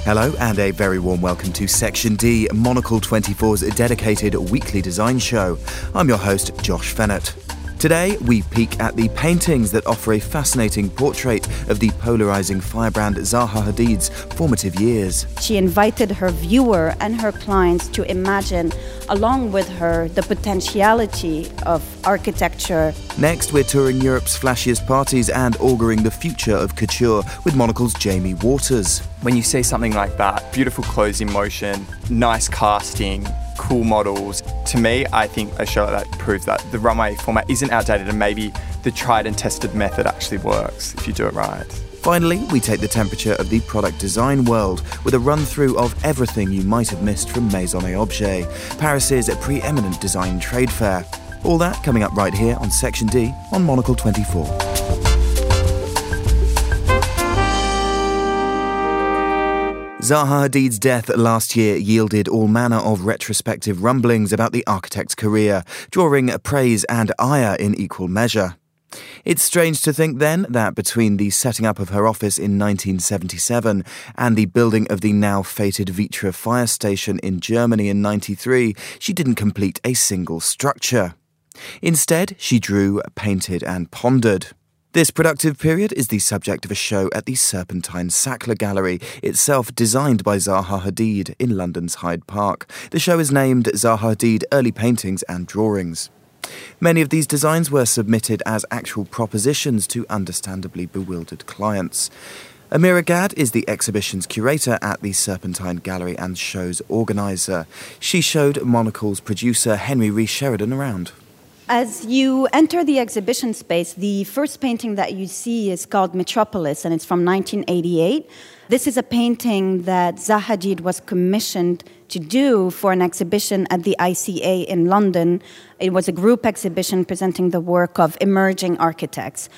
Hello and a very warm welcome to Section D, Monocle 24's dedicated weekly design show. I'm your host, Josh Fennett. Today, we peek at the paintings that offer a fascinating portrait of the polarizing firebrand Zaha Hadid's formative years. She invited her viewer and her clients to imagine, along with her, the potentiality of architecture. Next, we're touring Europe's flashiest parties and auguring the future of couture with Monocle's Jamie Waters. When you see something like that, beautiful clothes in motion, nice casting, cool models, to me, I think a show like that proves that the runway format isn't outdated and maybe the tried and tested method actually works if you do it right. Finally, we take the temperature of the product design world with a run-through of everything you might have missed from Maison et Objet, Paris's preeminent design trade fair. All that coming up right here on Section D on Monocle 24. Zaha Hadid's death last year yielded all manner of retrospective rumblings about the architect's career, drawing praise and ire in equal measure. It's strange to think then that between the setting up of her office in 1977 and the building of the now fated Vitra fire station in Germany in 1993, she didn't complete a single structure. Instead, she drew, painted and pondered. This productive period is the subject of a show at the Serpentine Sackler Gallery, itself designed by Zaha Hadid in London's Hyde Park. The show is named Zaha Hadid Early Paintings and Drawings. Many of these designs were submitted as actual propositions to understandably bewildered clients. Amira Gadd is the exhibition's curator at the Serpentine Gallery and show's organiser. She showed Monocle's producer Henry Rhys Sheridan around. As you enter the exhibition space, the first painting that you see is called Metropolis, and it's from 1988. This is a painting that Zaha Hadid was commissioned to do for an exhibition at the ICA in London. It was a group exhibition presenting the work of emerging architects.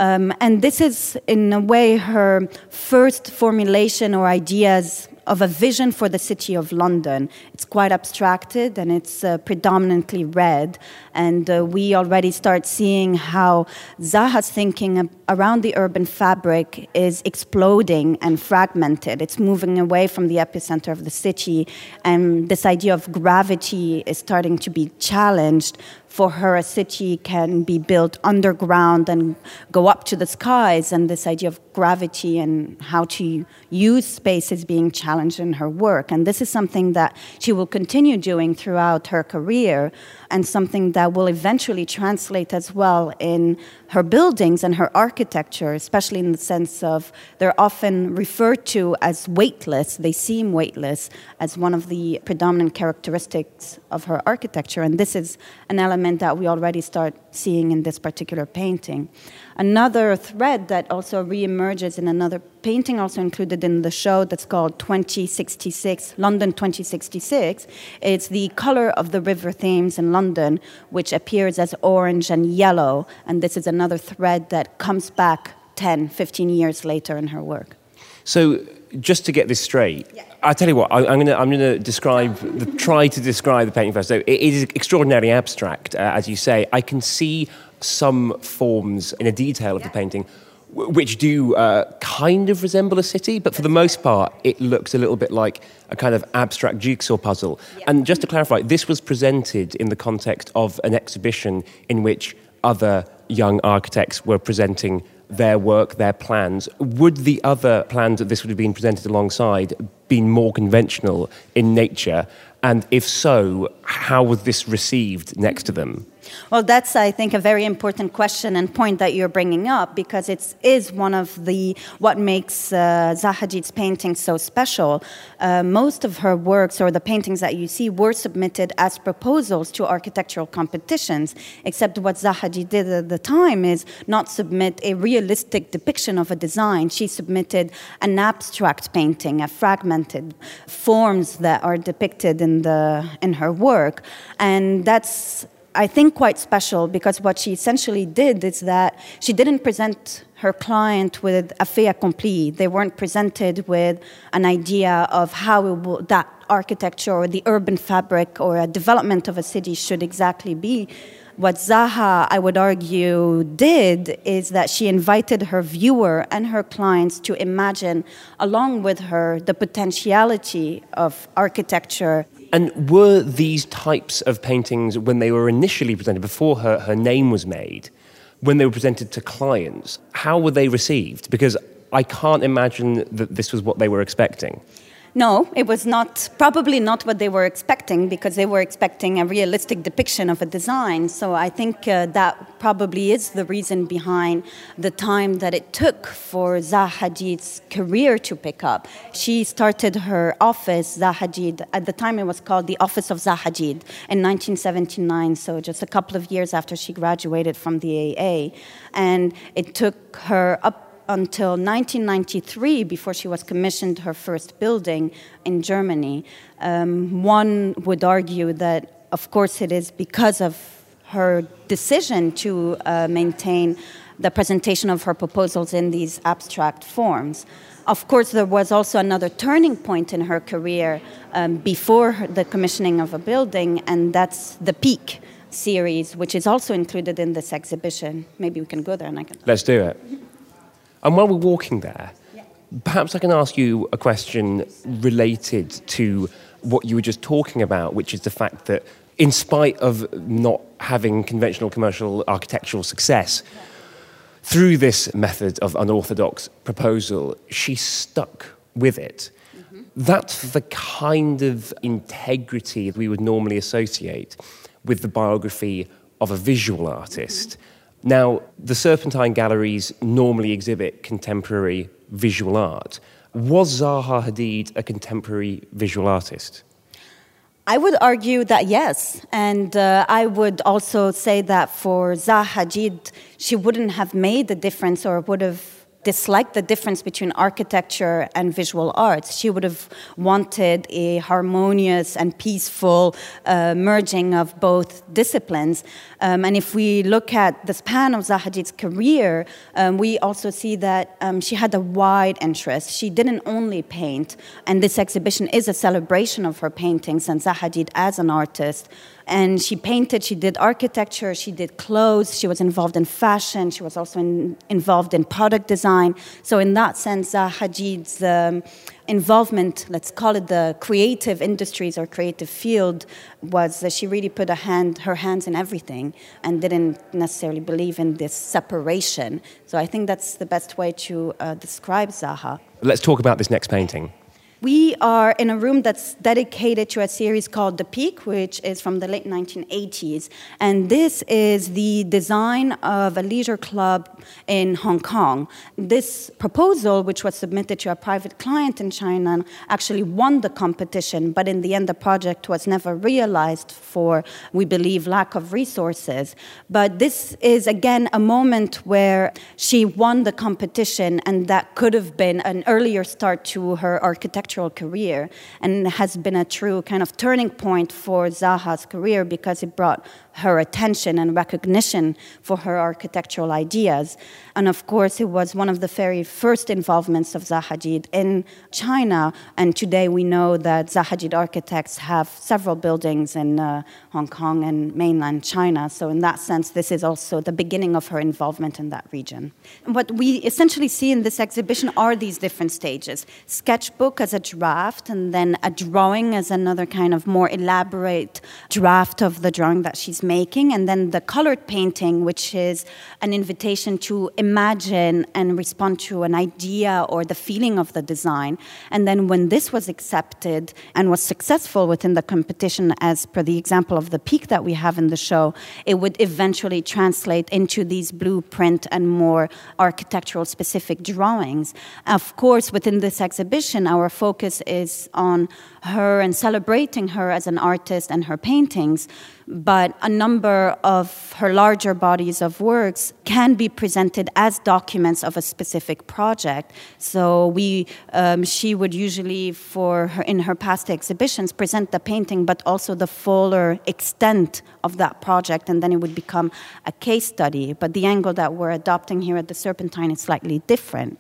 And this is, in a way, her first formulation or ideas of a vision for the city of London. It's quite abstracted and it's predominantly red. And we already start seeing how Zaha's thinking around the urban fabric is exploding and fragmented. It's moving away from the epicenter of the city. And this idea of gravity is starting to be challenged. For her, a city can be built underground and go up to the skies, and this idea of gravity and how to use space is being challenged in her work. And this is something that she will continue doing throughout her career, and something that will eventually translate as well in her buildings and her architecture, especially in the sense of they're often referred to as weightless. They seem weightless as one of the predominant characteristics of her architecture. And this is an element that we already start seeing in this particular painting. Another thread that also reemerges in another painting also included in the show that's called 2066, London 2066. It's the color of the River Thames in London, which appears as orange and yellow. And this is another thread that comes back 10, 15 years later in her work. So just to get this straight, I'll tell you what, I'm going to try to describe the painting first. So it is extraordinarily abstract, as you say. I can see some forms in a detail of the painting which do kind of resemble a city, but for the most part, it looks a little bit like a kind of abstract jigsaw puzzle. Yeah. And just to clarify, this was presented in the context of an exhibition in which other young architects were presenting their work, their plans. Would the other plans that this would have been presented alongside been more conventional in nature? And if so, how was this received next to them? Well, that's, I think, a very important question and point that you're bringing up, because it is one of what makes Zaha Hadid's paintings so special. Most of her works, or the paintings that you see, were submitted as proposals to architectural competitions, except what Zaha Hadid did at the time is not submit a realistic depiction of a design. She submitted an abstract painting, a fragmented forms that are depicted in her work. And that's, I think, quite special, because what she essentially did is that she didn't present her client with a fait accompli. They weren't presented with an idea of how that architecture or the urban fabric or a development of a city should exactly be. What Zaha, I would argue, did is that she invited her viewer and her clients to imagine, along with her, the potentiality of architecture. And were these types of paintings, when they were initially presented, before her name was made, when they were presented to clients, how were they received? Because I can't imagine that this was what they were expecting. No, it was probably not what they were expecting, because they were expecting a realistic depiction of a design. So I think that probably is the reason behind the time that it took for Zaha Hadid's career to pick up. She started her office, Zaha Hadid, at the time it was called the Office of Zaha Hadid, in 1979, so just a couple of years after she graduated from the AA. And it took her up until 1993, before she was commissioned her first building in Germany. One would argue that, of course, it is because of her decision to maintain the presentation of her proposals in these abstract forms. Of course, there was also another turning point in her career before the commissioning of a building, and that's the Peak series, which is also included in this exhibition. Maybe we can go there and I can... Let's do it. And while we're walking there, perhaps I can ask you a question related to what you were just talking about, which is the fact that in spite of not having conventional commercial architectural success, through this method of unorthodox proposal, she stuck with it. Mm-hmm. That's the kind of integrity we would normally associate with the biography of a visual artist. Mm-hmm. Now, the Serpentine Galleries normally exhibit contemporary visual art. Was Zaha Hadid a contemporary visual artist? I would argue that yes, and I would also say that for Zaha Hadid, she wouldn't have made the difference or would have disliked the difference between architecture and visual arts. She would have wanted a harmonious and peaceful merging of both disciplines. And if we look at the span of Zaha Hadid's career, we also see that she had a wide interest. She didn't only paint, and this exhibition is a celebration of her paintings and Zaha Hadid as an artist. And she painted, she did architecture, she did clothes, she was involved in fashion, she was also involved in product design. So in that sense, Zaha Hadid's involvement, let's call it the creative industries or creative field, was that she really put her hands in everything and didn't necessarily believe in this separation. So I think that's the best way to describe Zaha. Let's talk about this next painting. We are in a room that's dedicated to a series called The Peak, which is from the late 1980s. And this is the design of a leisure club in Hong Kong. This proposal, which was submitted to a private client in China, actually won the competition, but in the end the project was never realized for, we believe, lack of resources. But this is, again, a moment where she won the competition, and that could have been an earlier start to her architectural career, and has been a true kind of turning point for Zaha's career because it brought her attention and recognition for her architectural ideas. And of course, it was one of the very first involvements of Zaha Hadid in China. And today we know that Zaha Hadid architects have several buildings in Hong Kong and mainland China. So in that sense, this is also the beginning of her involvement in that region. And what we essentially see in this exhibition are these different stages. Sketchbook as a draft, and then a drawing as another kind of more elaborate draft of the drawing that she's making, and then the colored painting, which is an invitation to imagine and respond to an idea or the feeling of the design. And then when this was accepted and was successful within the competition, as per the example of the Peak that we have in the show, it would eventually translate into these blueprint and more architectural specific drawings. Of course, within this exhibition, our focus is on her and celebrating her as an artist and her paintings, but a number of her larger bodies of works can be presented as documents of a specific project. So she would usually, in her past exhibitions, present the painting, but also the fuller extent of that project, and then it would become a case study. But the angle that we're adopting here at the Serpentine is slightly different.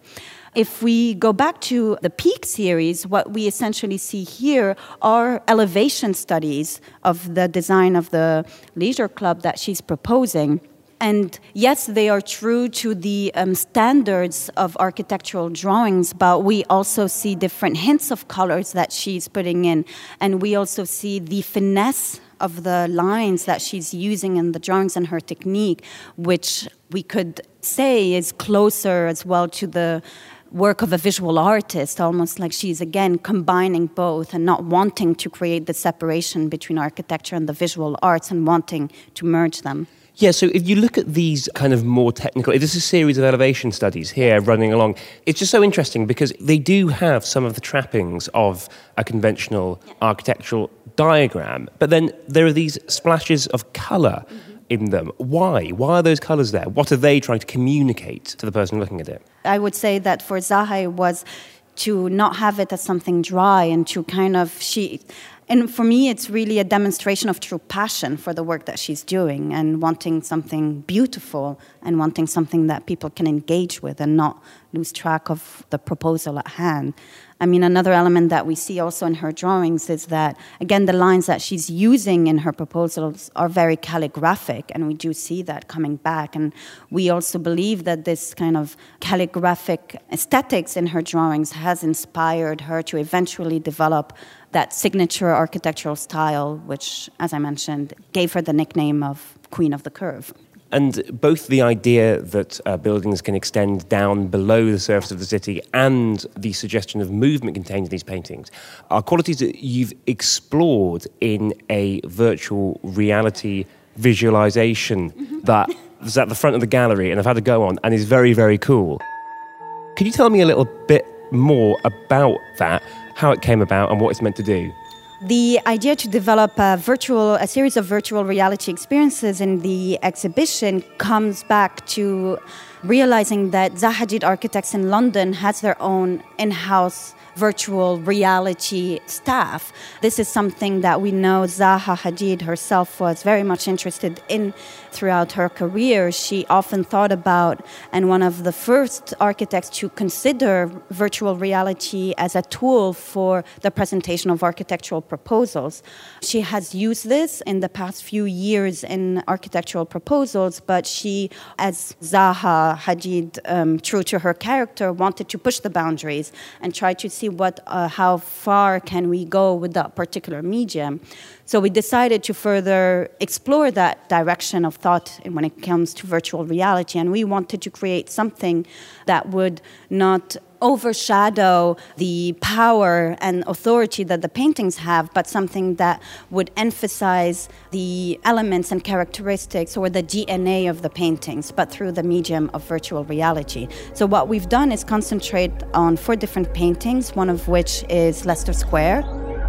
If we go back to the Peak series, what we essentially see here are elevation studies of the design of the leisure club that she's proposing. And yes, they are true to the standards of architectural drawings, but we also see different hints of colors that she's putting in. And we also see the finesse of the lines that she's using in the drawings and her technique, which we could say is closer as well to the work of a visual artist, almost like she's, again, combining both and not wanting to create the separation between architecture and the visual arts and wanting to merge them. Yeah, so if you look at these kind of more technical, this is a series of elevation studies here running along. It's just so interesting because they do have some of the trappings of a conventional architectural diagram, but then there are these splashes of colour in them. Why? Why are those colours there? What are they trying to communicate to the person looking at it? I would say that for Zaha it was to not have it as something dry and to kind of... And for me, it's really a demonstration of true passion for the work that she's doing and wanting something beautiful and wanting something that people can engage with and not lose track of the proposal at hand. I mean, another element that we see also in her drawings is that, again, the lines that she's using in her proposals are very calligraphic, and we do see that coming back. And we also believe that this kind of calligraphic aesthetics in her drawings has inspired her to eventually develop that signature architectural style, which, as I mentioned, gave her the nickname of Queen of the Curve. And both the idea that buildings can extend down below the surface of the city and the suggestion of movement contained in these paintings are qualities that you've explored in a virtual reality visualization that is at the front of the gallery and I've had a go on and is very, very cool. Could you tell me a little bit more about that, how it came about and what it's meant to do? The idea to develop a series of virtual reality experiences in the exhibition comes back to realizing that Zaha Hadid Architects in London has their own in-house virtual reality staff. This is something that we know Zaha Hadid herself was very much interested in throughout her career. She often thought about, and one of the first architects to consider virtual reality as a tool for the presentation of architectural proposals. She has used this in the past few years in architectural proposals, but she, as Zaha Hadid, true to her character, wanted to push the boundaries and try to see how far can we go with that particular medium. So we decided to further explore that direction of thought when it comes to virtual reality, and we wanted to create something that would not overshadow the power and authority that the paintings have, but something that would emphasize the elements and characteristics or the DNA of the paintings, but through the medium of virtual reality. So what we've done is concentrate on 4 different paintings, one of which is Leicester Square,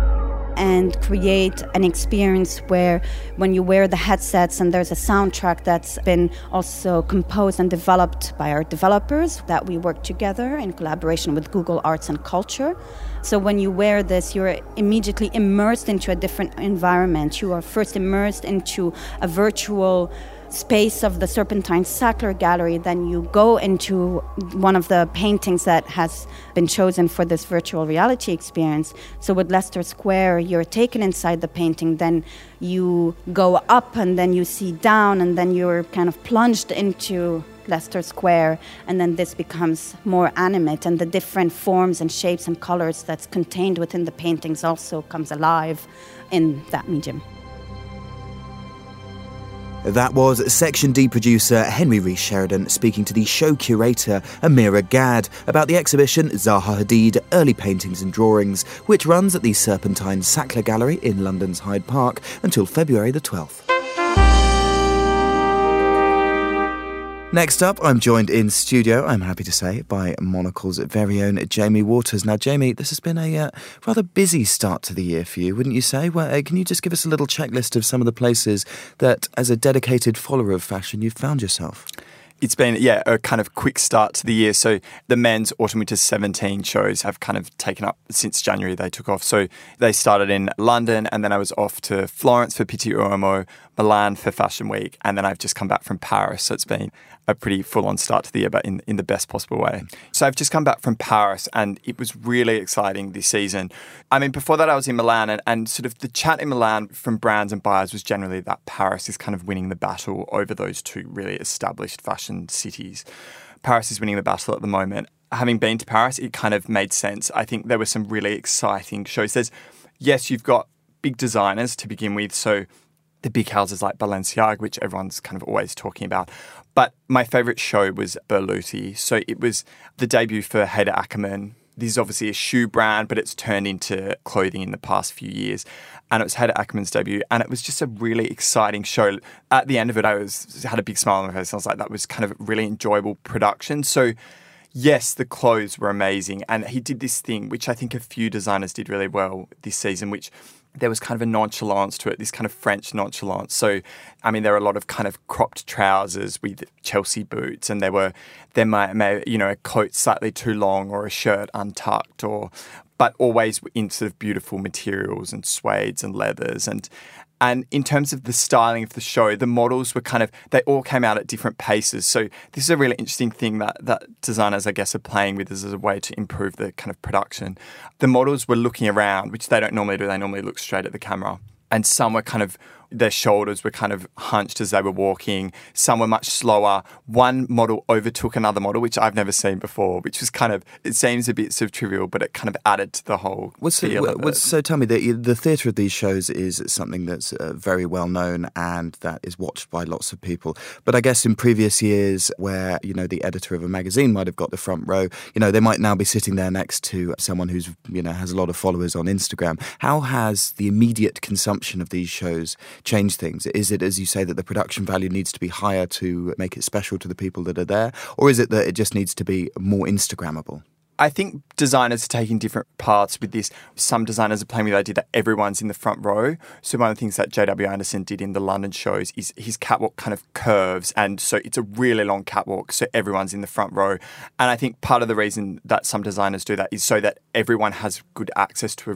and create an experience where when you wear the headsets and there's a soundtrack that's been also composed and developed by our developers that we work together in collaboration with Google Arts and Culture. So when you wear this, you're immediately immersed into a different environment. You are first immersed into a virtual space of the Serpentine Sackler Gallery, then you go into one of the paintings that has been chosen for this virtual reality experience. So with Leicester Square, you're taken inside the painting, then you go up and then you see down and then you're kind of plunged into Leicester Square, and then this becomes more animate and the different forms and shapes and colors that's contained within the paintings also comes alive in that medium. That was Section D producer Henry Rees-Sheridan speaking to the show curator Amira Gad about the exhibition Zaha Hadid Early Paintings and Drawings, which runs at the Serpentine Sackler Gallery in London's Hyde Park until February the 12th. Next up, I'm joined in studio, I'm happy to say, by Monocle's very own Jamie Waters. Now, Jamie, this has been a rather busy start to the year for you, wouldn't you say? Can you just give us a little checklist of some of the places that, as a dedicated follower of fashion, you've found yourself? It's been, a kind of quick start to the year. So the men's Autumn/Winter 17 shows have kind of taken up since January. They took off. So they started in London, and then I was off to Florence for Pitti Uomo, Milan for Fashion Week, and then I've just come back from Paris. So it's been a pretty full-on start to the year, but in the best possible way. So I've just come back from Paris, and it was really exciting this season. I mean, before that I was in Milan, and sort of the chat in Milan from brands and buyers was generally that Paris is kind of winning the battle over those two really established fashion cities. Paris is winning the battle at the moment. Having been to Paris, it kind of made sense. I think there were some really exciting shows. You've got big designers to begin with, so the big houses like Balenciaga, which everyone's kind of always talking about. But my favourite show was Berluti. So it was the debut for Haider Ackermann. This is obviously a shoe brand, but it's turned into clothing in the past few years. And it was Haider Ackermann's debut. And it was just a really exciting show. At the end of it, I had a big smile on my face. I was like, that was kind of a really enjoyable production. So yes, the clothes were amazing. And he did this thing, which I think a few designers did really well this season, which there was kind of a nonchalance to it, this kind of French nonchalance. So, I mean, there were a lot of kind of cropped trousers with Chelsea boots, and there might a coat slightly too long or a shirt untucked, but always in sort of beautiful materials and suedes and leathers. And in terms of the styling of the show, the models were they all came out at different paces. So this is a really interesting thing that designers, I guess, are playing with as a way to improve the kind of production. The models were looking around, which they don't normally do. They normally look straight at the camera. And some were their shoulders were kind of hunched as they were walking. Some were much slower. One model overtook another model, which I've never seen before, which was it seems a bit sort of trivial, but it kind of added to the whole feel of it. So tell me, the theatre of these shows is something that's very well known and that is watched by lots of people. But I guess in previous years where, the editor of a magazine might have got the front row, they might now be sitting there next to someone who's, has a lot of followers on Instagram. How has the immediate consumption of these shows change things? Is it, as you say, that the production value needs to be higher to make it special to the people that are there? Or is it that it just needs to be more Instagrammable? I think designers are taking different paths with this. Some designers are playing with the idea that everyone's in the front row. So one of the things that J.W. Anderson did in the London shows is his catwalk kind of curves. And so it's a really long catwalk, so everyone's in the front row. And I think part of the reason that some designers do that is so that everyone has good access to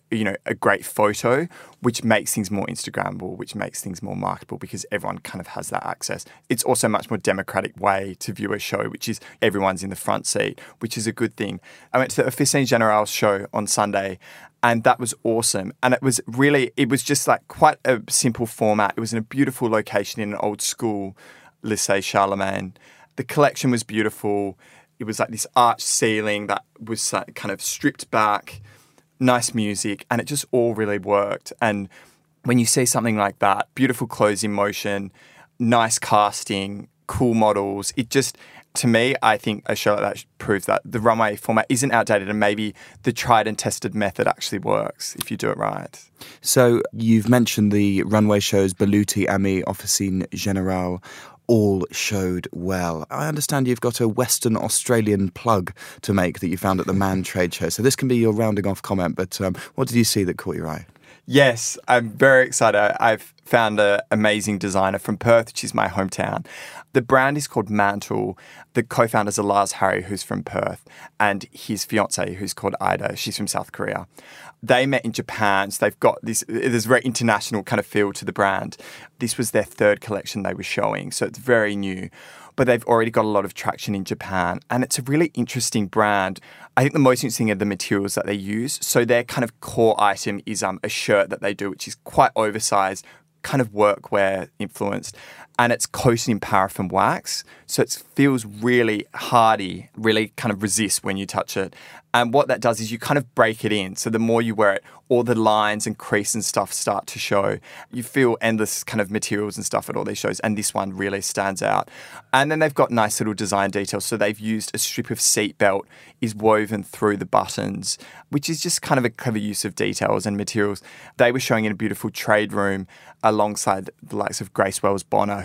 a great photo, which makes things more Instagrammable, which makes things more marketable because everyone kind of has that access. It's also a much more democratic way to view a show, which is everyone's in the front seat, which is a good thing. I went to the Officine Generale show on Sunday, and that was awesome. And it was just quite a simple format. It was in a beautiful location in an old school, Lycée Charlemagne. The collection was beautiful. It was like this arched ceiling that was kind of stripped back, nice music, and it just all really worked. And when you see something like that, beautiful clothes in motion, nice casting, cool models, it just, to me, I think a show like that proves that the runway format isn't outdated and maybe the tried and tested method actually works if you do it right. So you've mentioned the runway shows, Berluti, Ami, Officine Generale, all showed well. I understand you've got a Western Australian plug to make that you found at the Man trade show. So this can be your rounding off comment, but what did you see that caught your eye? Yes, I'm very excited. I've found an amazing designer from Perth, which is my hometown. The brand is called Mantle. The co-founders are Lars Harry, who's from Perth, and his fiancée, who's called Ida. She's from South Korea. They met in Japan, so they've got there's a very international kind of feel to the brand. This was their third collection they were showing, so it's very new. But they've already got a lot of traction in Japan, and it's a really interesting brand. I think the most interesting are the materials that they use. So their kind of core item is a shirt that they do, which is quite oversized, kind of workwear influenced, and it's coated in paraffin wax. So it feels really hardy, really kind of resists when you touch it. And what that does is you kind of break it in. So the more you wear it, all the lines and crease and stuff start to show. You feel endless kind of materials and stuff at all these shows, and this one really stands out. And then they've got nice little design details. So they've used a strip of seat belt is woven through the buttons, which is just kind of a clever use of details and materials. They were showing in a beautiful trade room alongside the likes of Grace Wells Bonner,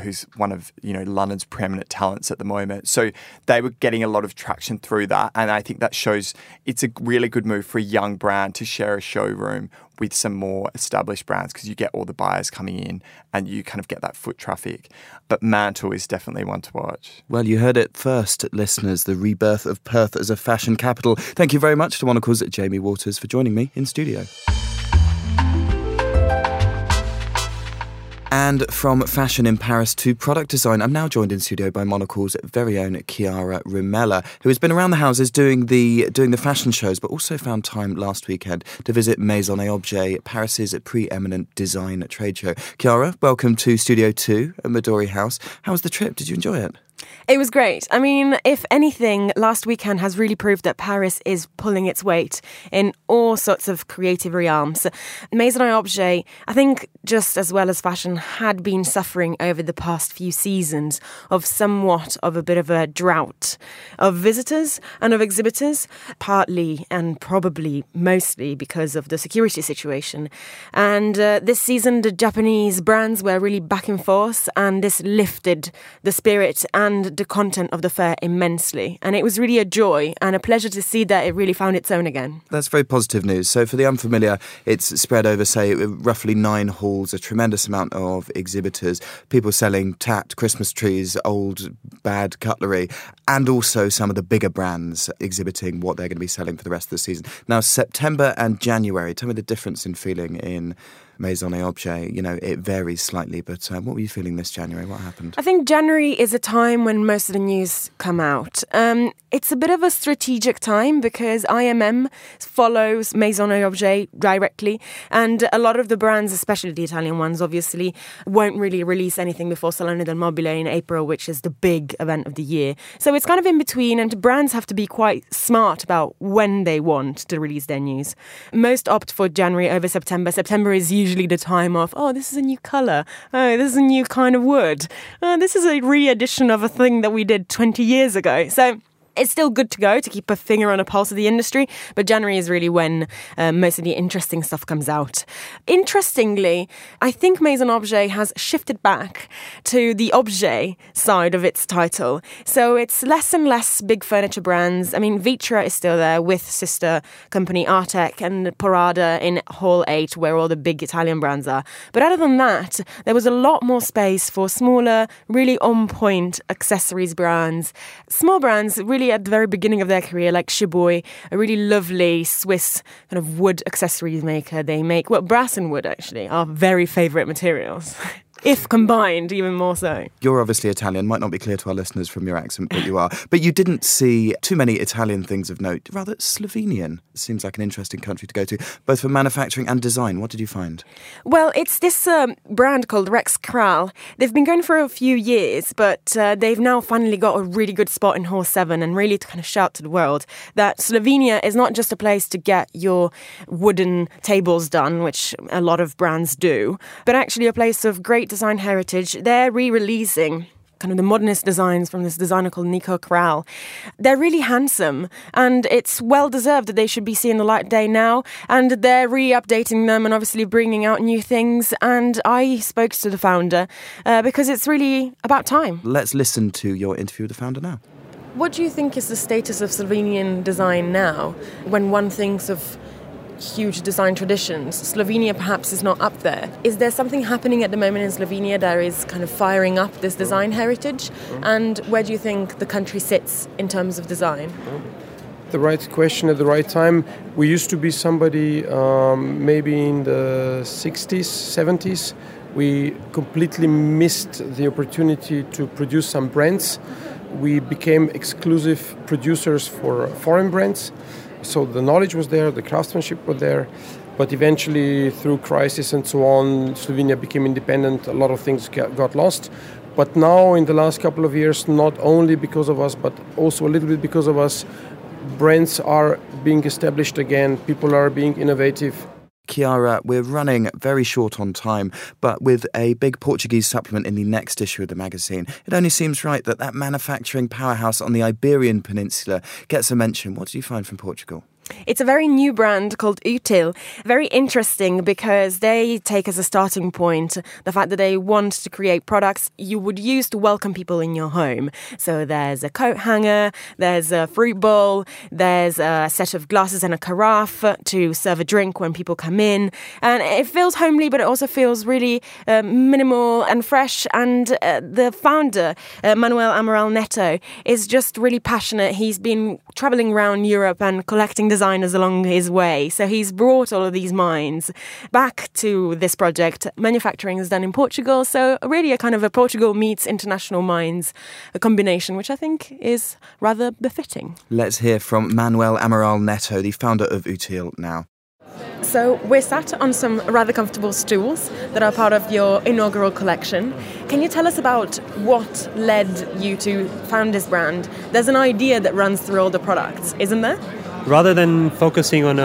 who's one of, London's preeminent talents at the moment. So they were getting a lot of traction through that. And I think that shows it's a really good move for a young brand to share a showroom with some more established brands, because you get all the buyers coming in and you kind of get that foot traffic. But Mantle is definitely one to watch. Well, you heard it first, listeners, the rebirth of Perth as a fashion capital. Thank you very much to Monocle's Jamie Waters for joining me in studio. And from fashion in Paris to product design, I'm now joined in studio by Monocle's very own Chiara Rumella, who has been around the houses doing the fashion shows, but also found time last weekend to visit Maison et Objet, Paris's preeminent design trade show. Chiara, welcome to Studio 2 at Midori House. How was the trip? Did you enjoy it? It was great. I mean, if anything, last weekend has really proved that Paris is pulling its weight in all sorts of creative realms. Maison et Objet, I think, just as well as fashion, had been suffering over the past few seasons of somewhat of a bit of a drought of visitors and of exhibitors, partly and probably mostly because of the security situation. And this season, the Japanese brands were really back in force, and this lifted the spirit and the content of the fair immensely. And it was really a joy and a pleasure to see that it really found its own again. That's very positive news. So for the unfamiliar, it's spread over, say, roughly 9 halls, a tremendous amount of exhibitors, people selling tat, Christmas trees, old, bad cutlery, and also some of the bigger brands exhibiting what they're going to be selling for the rest of the season. Now, September and January, tell me the difference in feeling in Maison et Objet. It varies slightly, but what were you feeling this January? What happened? I think January is a time when most of the news come out. It's a bit of a strategic time because IMM follows Maison et Objet directly, and a lot of the brands, especially the Italian ones, obviously, won't really release anything before Salone del Mobile in April, which is the big event of the year. So it's kind of in between, and brands have to be quite smart about when they want to release their news. Most opt for January over September. September is usually the time of, this is a new colour. Oh, this is a new kind of wood. This is a re-edition of a thing that we did 20 years ago. So it's still good to go to keep a finger on a pulse of the industry, but January is really when most of the interesting stuff comes out. Interestingly, I think Maison Objet has shifted back to the objet side of its title. So it's less and less big furniture brands. I mean, Vitra is still there with sister company Artec and Porada in Hall 8, where all the big Italian brands are. But other than that, there was a lot more space for smaller, really on-point accessories brands. Small brands, really at the very beginning of their career, like Chiboy, a really lovely Swiss kind of wood accessories maker. They make, brass and wood actually are very favourite materials. If combined, even more so. You're obviously Italian, might not be clear to our listeners from your accent, but you are. But you didn't see too many Italian things of note, rather Slovenian. It seems like an interesting country to go to, both for manufacturing and design. What did you find? Well, it's this brand called Rex Kral. They've been going for a few years, but they've now finally got a really good spot in Hall 7 and really to kind of shout to the world that Slovenia is not just a place to get your wooden tables done, which a lot of brands do, but actually a place of great design heritage. They're re-releasing kind of the modernist designs from this designer called Nico Kral. They're really handsome, and it's well deserved that they should be seeing the light of day now, and they're re-updating them and obviously bringing out new things. And I spoke to the founder because it's really about time. Let's listen to your interview with the founder now. What do you think is the status of Slovenian design now, when one thinks of huge design traditions? Slovenia perhaps is not up there. Is there something happening at the moment in Slovenia that is kind of firing up this design heritage? And where do you think the country sits in terms of design? The right question at the right time. We used to be somebody maybe in the 60s, 70s. We completely missed the opportunity to produce some brands. We became exclusive producers for foreign brands. So the knowledge was there, the craftsmanship was there, but eventually through crisis and so on, Slovenia became independent. A lot of things got lost. But now in the last couple of years, not only because of us, but also a little bit because of us, brands are being established again, people are being innovative. Chiara, we're running very short on time, but with a big Portuguese supplement in the next issue of the magazine, it only seems right that manufacturing powerhouse on the Iberian Peninsula gets a mention. What did you find from Portugal? It's a very new brand called Util. Very interesting because they take as a starting point the fact that they want to create products you would use to welcome people in your home. So there's a coat hanger, there's a fruit bowl, there's a set of glasses and a carafe to serve a drink when people come in. And it feels homely, but it also feels really minimal and fresh. And the founder, Manuel Amaral Neto, is just really passionate. He's been traveling around Europe and collecting designers along his way. So he's brought all of these minds back to this project. Manufacturing is done in Portugal, so really a kind of a Portugal meets international minds, a combination which I think is rather befitting. Let's hear from Manuel Amaral Neto, the founder of Util now. So we're sat on some rather comfortable stools that are part of your inaugural collection. Can you tell us about what led you to found this brand? There's an idea that runs through all the products, isn't there? Rather than focusing on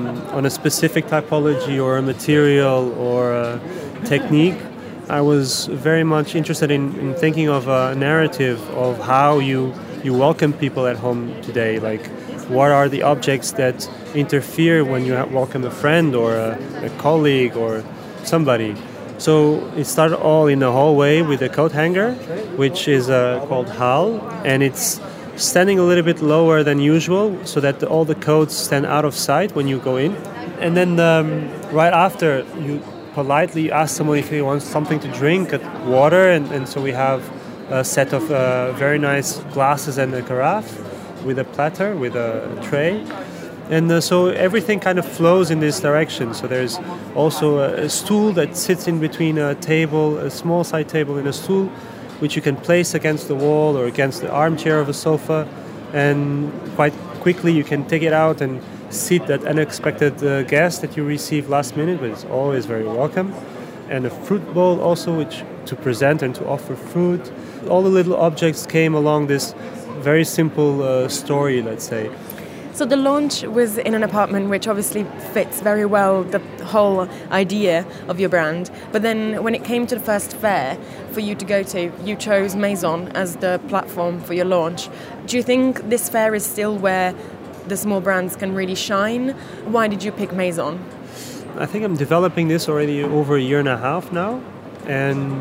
a specific typology or a material or a technique, I was very much interested in thinking of a narrative of how you welcome people at home today. Like, what are the objects that interfere when you welcome a friend or a colleague or somebody? So it started all in the hallway with a coat hanger, which is called Hal, and it's standing a little bit lower than usual so that all the coats stand out of sight when you go in. And then right after, you politely ask someone if he wants something to drink, water, and so we have a set of very nice glasses and a carafe with a platter, with a tray. And so everything kind of flows in this direction. So there's also a stool that sits in between a table, a small side table and a stool, which you can place against the wall or against the armchair of a sofa. And quite quickly you can take it out and seat that unexpected guest that you receive last minute, but it's always very welcome. And a fruit bowl also, which to present and to offer fruit. All the little objects came along this very simple story, let's say. So the launch was in an apartment which obviously fits very well the whole idea of your brand. But then when it came to the first fair for you to go to, you chose Maison as the platform for your launch. Do you think this fair is still where the small brands can really shine? Why did you pick Maison? I think I'm developing this already over a year and a half now. And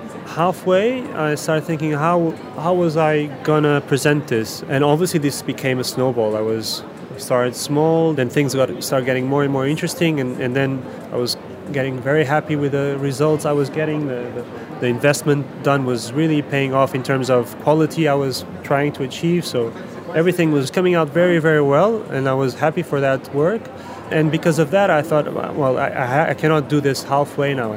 halfway, I started thinking, how was I gonna present this? And obviously this became a snowball. I started small, then things started getting more and more interesting, and then I was getting very happy with the results I was getting. The investment done was really paying off in terms of quality I was trying to achieve. So everything was coming out very, very well, and I was happy for that work. And because of that, I thought, well, I cannot do this halfway now.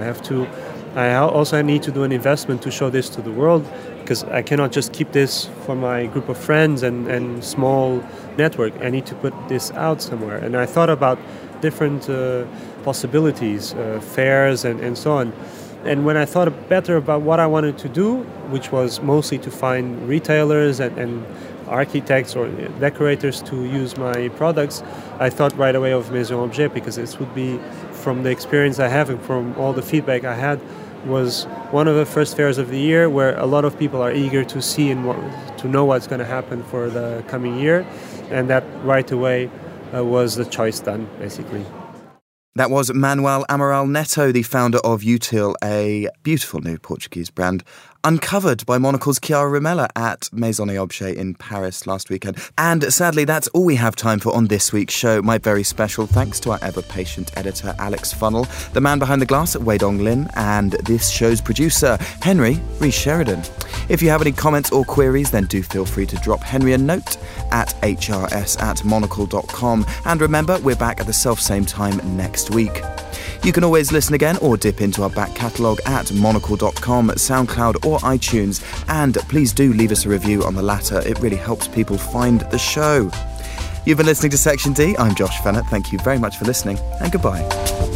I also need to do an investment to show this to the world, because I cannot just keep this for my group of friends and small network. I need to put this out somewhere. And I thought about different possibilities, fairs and so on. And when I thought better about what I wanted to do, which was mostly to find retailers and architects or decorators to use my products, I thought right away of Maison Objet, because this would be, from the experience I have and from all the feedback I had, was one of the first fairs of the year where a lot of people are eager to see and to know what's going to happen for the coming year. And that right away was the choice done, basically. That was Manuel Amaral Neto, the founder of Util, a beautiful new Portuguese brand, uncovered by Monocle's Chiara Rimella at Maison et Objet in Paris last weekend. And sadly, that's all we have time for on this week's show. My very special thanks to our ever-patient editor, Alex Funnell, the man behind the glass at Wei Dong Lin, and this show's producer, Henry Rees Sheridan. If you have any comments or queries, then do feel free to drop Henry a note at hrs@monocle.com. And remember, we're back at the self-same time next week. You can always listen again or dip into our back catalogue at monocle.com, SoundCloud or iTunes. And please do leave us a review on the latter. It really helps people find the show. You've been listening to Section D. I'm Josh Fennett. Thank you very much for listening, and goodbye.